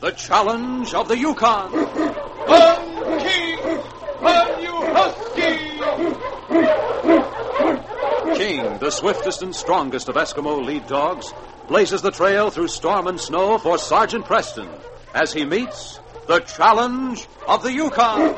the challenge of the Yukon. On, King! On, you husky! King, the swiftest and strongest of Eskimo lead dogs, blazes the trail through storm and snow for Sergeant Preston as he meets the challenge of the Yukon.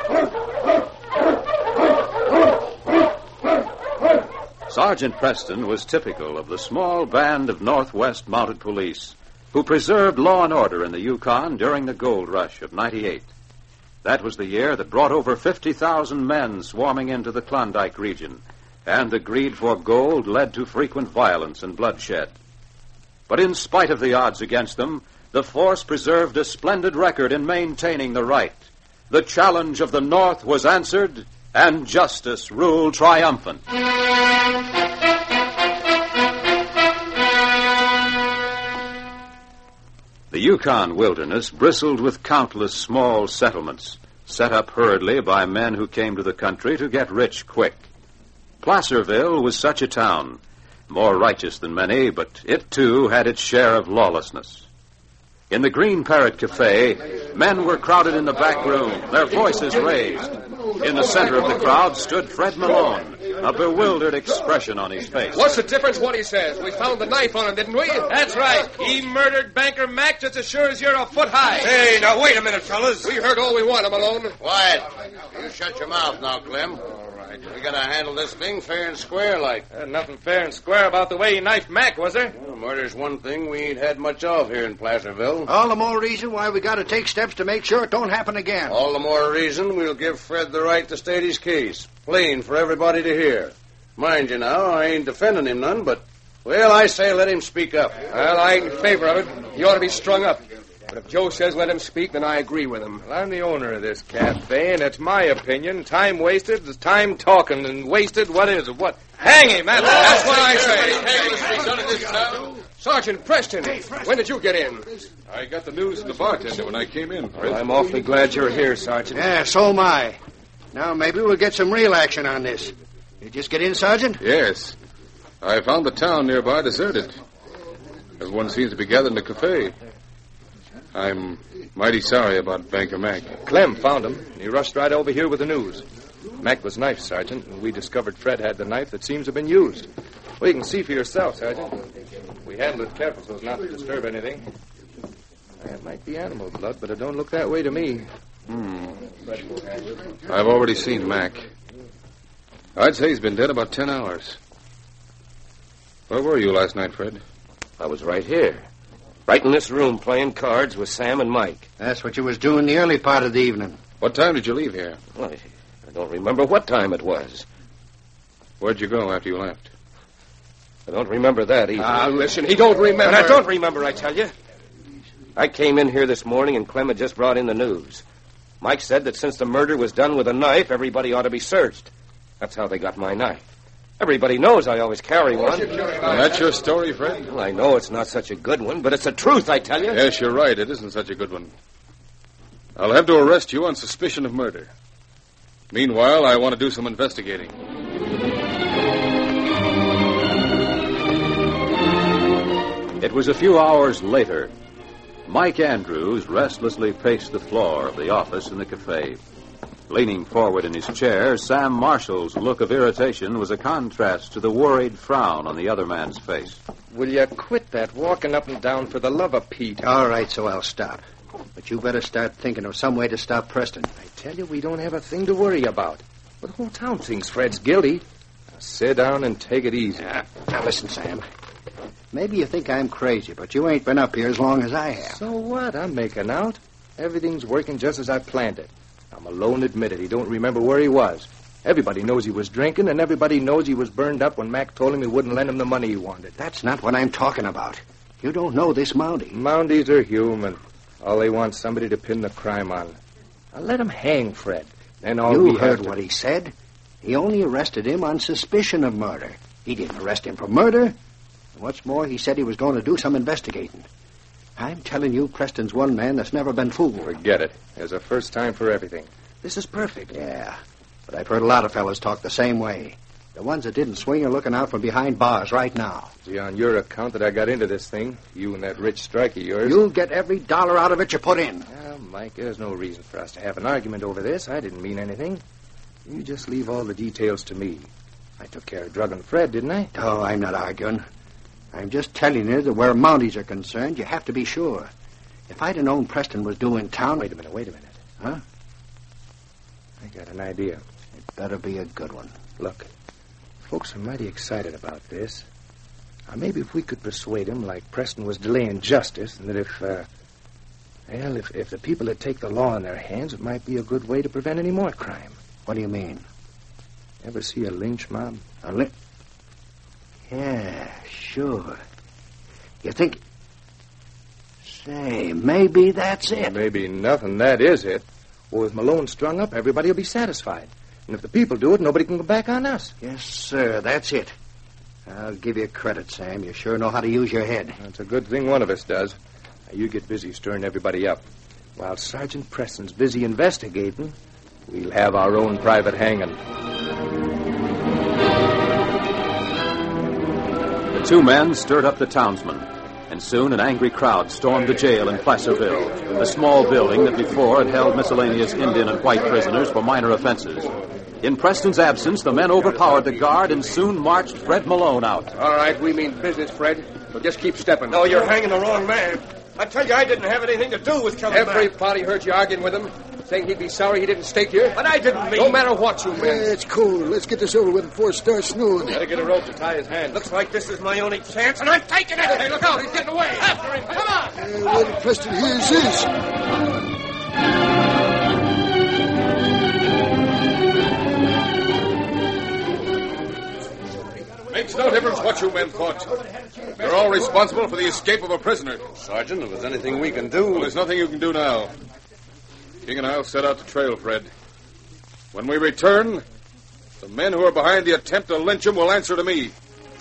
Sergeant Preston was typical of the small band of Northwest Mounted Police who preserved law and order in the Yukon during the gold rush of '98. That was the year that brought over 50,000 men swarming into the Klondike region, and the greed for gold led to frequent violence and bloodshed. But in spite of the odds against them, the force preserved a splendid record in maintaining the right. The challenge of the North was answered, and justice ruled triumphant. The Yukon wilderness bristled with countless small settlements, set up hurriedly by men who came to the country to get rich quick. Placerville was such a town, more righteous than many, but it too had its share of lawlessness. In the Green Parrot Cafe, men were crowded in the back room, their voices raised. In the center of the crowd stood Fred Malone, a bewildered expression on his face. What's the difference what he says? We found the knife on him, didn't we? That's right. He murdered Banker Mac just as sure as you're a foot high. Hey, now wait a minute, fellas. We heard all we wanted, Malone. Quiet. You shut your mouth now, Clem. All right. We gotta handle this thing fair and square like. Nothing fair and square about the way he knifed Mac, was there? Well, murder's one thing we ain't had much of here in Placerville. All the more reason why we gotta take steps to make sure it don't happen again. All the more reason we'll give Fred the right to state his case, plain for everybody to hear. Mind you now, I ain't defending him none, but, well, I say let him speak up. Well, I ain't in favor of it. He ought to be strung up. But if Joe says let him speak, then I agree with him. Well, I'm the owner of this cafe, and it's my opinion. Time wasted is time talking, and wasted, what is it? What? Hang him! That's what I say. Sergeant Preston, when did you get in? I got the news from the bartender when I came in, Fred. Well, I'm awfully glad you're here, Sergeant. Yeah, so am I. Now maybe we'll get some real action on this. You just get in, Sergeant? Yes. I found the town nearby deserted. Everyone seems to be gathered in the cafe. I'm mighty sorry about Banker Mac. Clem found him, and he rushed right over here with the news. Mac was knifed, Sergeant, and we discovered Fred had the knife that seems to have been used. Well, you can see for yourself, Sergeant. We handled it careful so as not to disturb anything. It might be animal blood, but it don't look that way to me. I've already seen Mac. I'd say he's been dead about 10 hours. Where were you last night, Fred? I was right here. Right in this room playing cards with Sam and Mike. That's what you was doing the early part of the evening. What time did you leave here? Well, I don't remember what time it was. Where'd you go after you left? I don't remember that either. Ah, listen, he don't remember. And I don't remember, I tell you. I came in here this morning and Clem had just brought in the news. Mike said that since the murder was done with a knife, everybody ought to be searched. That's how they got my knife. Everybody knows I always carry one. That's your story, Fred? Well, I know it's not such a good one, but it's the truth, I tell you. Yes, you're right. It isn't such a good one. I'll have to arrest you on suspicion of murder. Meanwhile, I want to do some investigating. It was a few hours later. Mike Andrews restlessly paced the floor of the office in the cafe. Leaning forward in his chair, Sam Marshall's look of irritation was a contrast to the worried frown on the other man's face. Will you quit that walking up and down for the love of Pete? All right, so I'll stop. But you better start thinking of some way to stop Preston. I tell you, we don't have a thing to worry about. But the whole town thinks Fred's guilty. Now, sit down and take it easy. Now, listen, Sam. Maybe you think I'm crazy, but you ain't been up here as long as I have. So what? I'm making out. Everything's working just as I planned it. Now, Malone admitted he don't remember where he was. Everybody knows he was drinking, and everybody knows he was burned up when Mac told him he wouldn't lend him the money he wanted. That's not what I'm talking about. You don't know this Mountie. Mounties are human. All they want somebody to pin the crime on. Now, let him hang Fred. Then all You heard what he said. He only arrested him on suspicion of murder. He didn't arrest him for murder. And what's more, he said he was going to do some investigating. I'm telling you, Preston's one man that's never been fooled. Forget it. There's a first time for everything. This is perfect. Yeah, but I've heard a lot of fellas talk the same way. The ones that didn't swing are looking out from behind bars right now. See, on your account that I got into this thing, you and that rich strike of yours. You'll get every dollar out of it you put in. Well, Mike, there's no reason for us to have an argument over this. I didn't mean anything. You just leave all the details to me. I took care of drugging Fred, didn't I? Oh, I'm not arguing. I'm just telling you that where Mounties are concerned, you have to be sure. If I'd have known Preston was due in town... Wait a minute. Huh? I got an idea. It better be a good one. Look, folks are mighty excited about this. Now, maybe if we could persuade them like Preston was delaying justice, and that if the people that take the law in their hands, it might be a good way to prevent any more crime. What do you mean? Ever see a lynch mob? A lynch? Yeah, sure. You think... Say, maybe that's it. Maybe nothing. That is it. Well, with Malone strung up, everybody will be satisfied. And if the people do it, nobody can go back on us. Yes, sir, that's it. I'll give you credit, Sam. You sure know how to use your head. That's a good thing one of us does. Now, you get busy stirring everybody up. While Sergeant Preston's busy investigating, we'll have our own private hanging. The two men stirred up the townsmen, and soon an angry crowd stormed the jail in Placerville, a small building that before had held miscellaneous Indian and white prisoners for minor offenses. In Preston's absence, the men overpowered the guard and soon marched Fred Malone out. All right, we mean business, Fred. So just keep stepping. No, you're hanging the wrong man. I tell you, I didn't have anything to do with killing Everybody heard you arguing with him, saying he'd be sorry he didn't stake here. But I didn't mean... No matter what you meant. It's cool. Let's get this over with before it starts snowing. Gotta get a rope to tie his hands. Looks like this is my only chance, and I'm taking it. Hey, look out. He's getting away. After him. Come on. Wait till Preston hears this. Makes no difference what you men thought. You're all responsible for the escape of a prisoner. Sergeant, if there's anything we can do... Well, there's nothing you can do now. King and I'll set out to trail Fred. When we return, the men who are behind the attempt to lynch him will answer to me.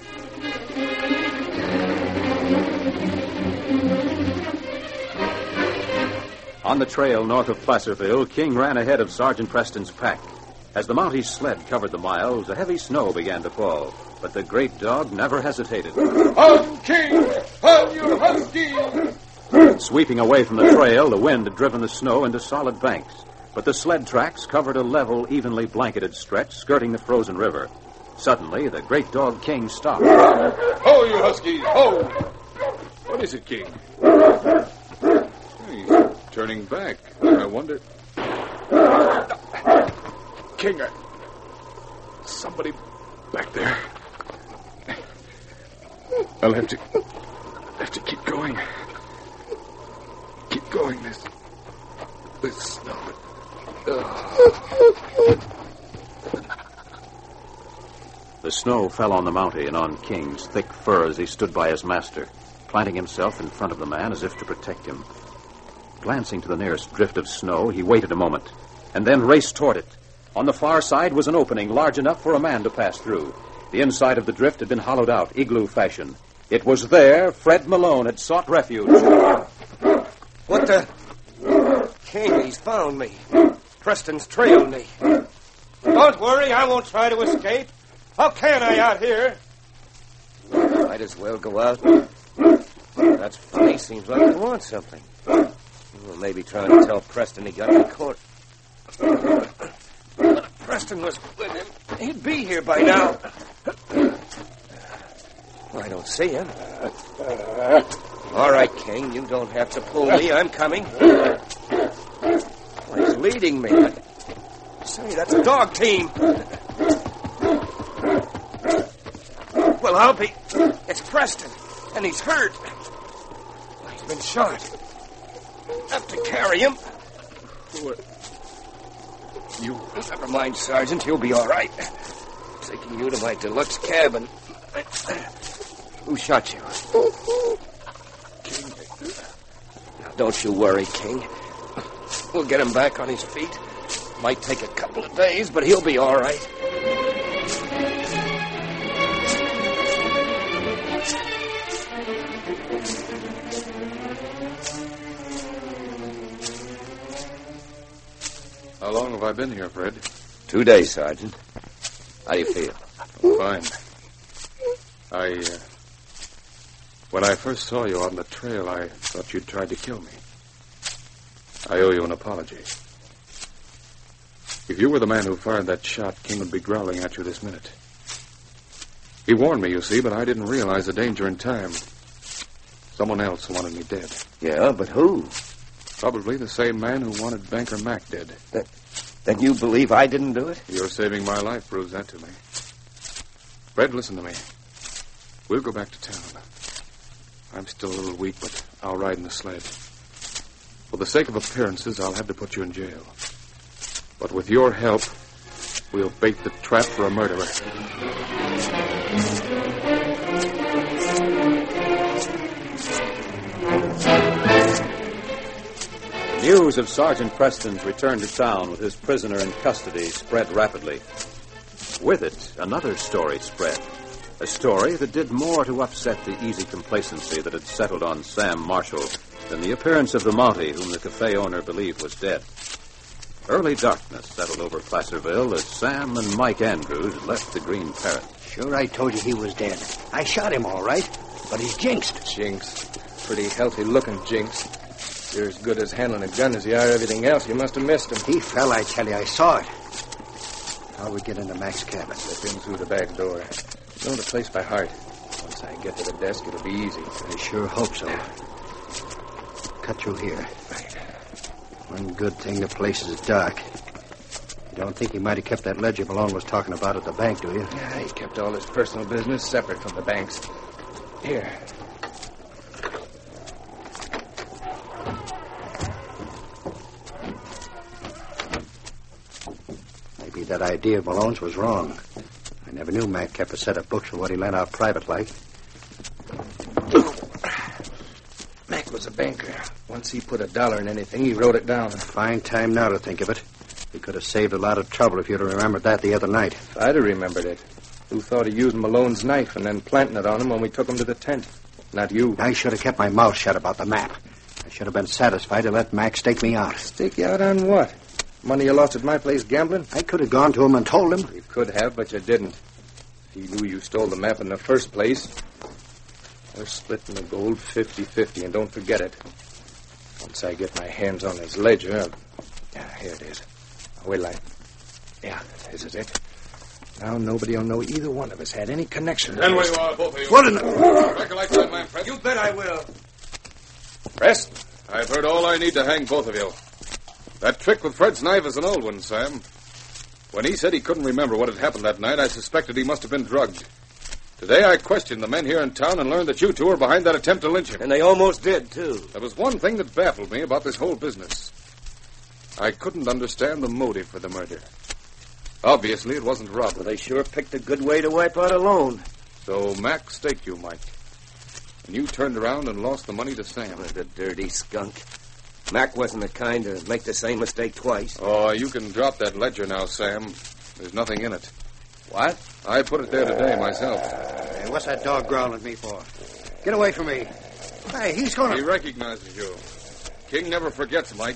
On the trail north of Placerville, King ran ahead of Sergeant Preston's pack. As the Mountie sled covered the miles, a heavy snow began to fall. But the great dog never hesitated. On, King! On, you husky! Sweeping away from the trail, the wind had driven the snow into solid banks. But the sled tracks covered a level, evenly blanketed stretch skirting the frozen river. Suddenly, the great dog King stopped. Ho, you huskies! Ho! What is it, King? He's turning back. I wonder... King, somebody back there. I'll have to keep going. Keep going. This snow. The snow fell on the Mountie and on King's thick fur as he stood by his master, planting himself in front of the man as if to protect him. Glancing to the nearest drift of snow, he waited a moment, and then raced toward it. On the far side was an opening large enough for a man to pass through. The inside of the drift had been hollowed out, igloo fashion. It was there Fred Malone had sought refuge. What the... King, he's found me. Preston's trailed me. Don't worry, I won't try to escape. How can I out here? Might as well go out. That's funny. Seems like he wants something. Well, maybe trying to tell Preston he got me caught. But if Preston was with him, he'd be here by now. Well, I don't see him. All right, King, you don't have to pull me. I'm coming. Well, he's leading me. Say, that's a dog team. Well, I'll be... It's Preston, and he's hurt. He's been shot. Have to carry him. What? You... Never mind, Sergeant. You'll be all right. Taking you to my deluxe cabin. Who shot you? King. Now, don't you worry, King. We'll get him back on his feet. Might take a couple of days, but he'll be all right. How long have I been here, Fred? 2 days, Sergeant. How do you feel? Fine. When I first saw you on the trail, I thought you'd tried to kill me. I owe you an apology. If you were the man who fired that shot, King would be growling at you this minute. He warned me, you see, but I didn't realize the danger in time. Someone else wanted me dead. Yeah, but who? Probably the same man who wanted Banker Mac dead. Then you believe I didn't do it? Your saving my life proves that to me. Fred, listen to me. We'll go back to town. I'm still a little weak, but I'll ride in the sled. For the sake of appearances, I'll have to put you in jail. But with your help, we'll bait the trap for a murderer. News of Sergeant Preston's return to town with his prisoner in custody spread rapidly. With it, another story spread. A story that did more to upset the easy complacency that had settled on Sam Marshall than the appearance of the Mountie whom the cafe owner believed was dead. Early darkness settled over Placerville as Sam and Mike Andrews left the Green Parrot. Sure, I told you he was dead. I shot him all right, but he's jinxed. Jinx. Pretty healthy-looking jinx. You're as good as handling a gun as you are everything else. You must have missed him. He fell, I tell you. I saw it. How we get into Mac's cabin? Slip in through the back door. Know the place by heart. Once I get to the desk, it'll be easy. I sure hope so. Cut through here. Right. One good thing, the place is dark. You don't think he might have kept that ledger Malone was talking about at the bank, do you? Yeah, he kept all his personal business separate from the bank's. Here. Maybe that idea of Malone's was wrong. I never knew Mac kept a set of books for what he lent out private like. Mac was a banker. Once he put $1 in anything, he wrote it down. Fine time now to think of it. He could have saved a lot of trouble if you'd have remembered that the other night. If I'd have remembered it. Who thought of using Malone's knife and then planting it on him when we took him to the tent? Not you. I should have kept my mouth shut about the map. I should have been satisfied to let Mac stake me out. Stake you out on what? Money you lost at my place gambling? I could have gone to him and told him. You could have, but you didn't. If he knew you stole the map in the first place, we're splitting the gold 50-50, and don't forget it. Once I get my hands on his ledger, here it is. Wait till Yeah, this is it. Now nobody will know either one of us had any connection. Stand where you are, both of you. What in the... Recollect that man, Preston. You bet I will. Preston, I've heard all I need to hang both of you. That trick with Fred's knife is an old one, Sam. When he said he couldn't remember what had happened that night, I suspected he must have been drugged. Today I questioned the men here in town and learned that you two were behind that attempt to lynch him. And they almost did, too. There was one thing that baffled me about this whole business. I couldn't understand the motive for the murder. Obviously, it wasn't robbery. Well, they sure picked a good way to wipe out a loan. So Mac staked you, Mike. And you turned around and lost the money to Sam. The dirty skunk. Mac wasn't the kind to make the same mistake twice. Oh, you can drop that ledger now, Sam. There's nothing in it. What? I put it there today myself. Hey, what's that dog growling at me for? Get away from me. Hey, he's going He to... recognizes you. King never forgets, Mike.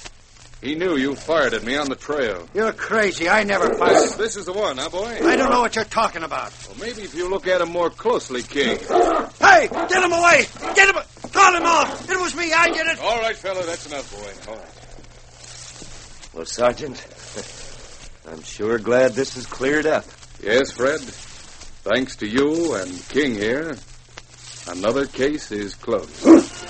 He knew you fired at me on the trail. You're crazy. I never fired. This is the one, huh, boy? I don't know what you're talking about. Well, maybe if you look at him more closely, King. Hey, get him away. Get him... Call him off. It was me. I did it. All right, fella, that's enough, boy. All right. Well, Sergeant, I'm sure glad this is cleared up. Yes, Fred. Thanks to you and King here, another case is closed.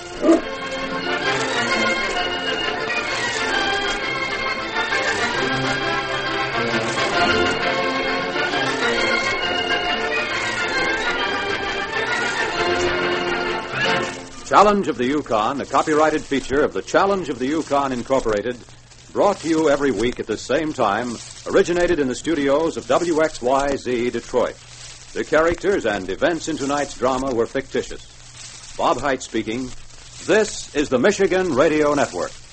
Challenge of the Yukon, a copyrighted feature of the Challenge of the Yukon Incorporated, brought to you every week at the same time, originated in the studios of WXYZ Detroit. The characters and events in tonight's drama were fictitious. Bob Hite speaking. This is the Michigan Radio Network.